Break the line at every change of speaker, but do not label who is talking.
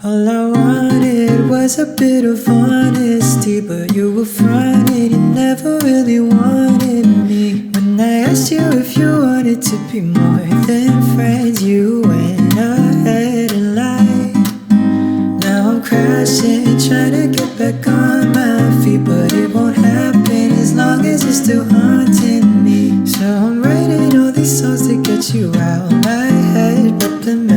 All I wanted was a bit of honesty, but you were fronted, you never really wanted me. When I asked you if you wanted to be more than friends, you went ahead and lied. Now I'm crashing, trying to get back on my feet, but it won't happen as long as you're still haunting me. So I'm writing all these songs to get you out my head, but the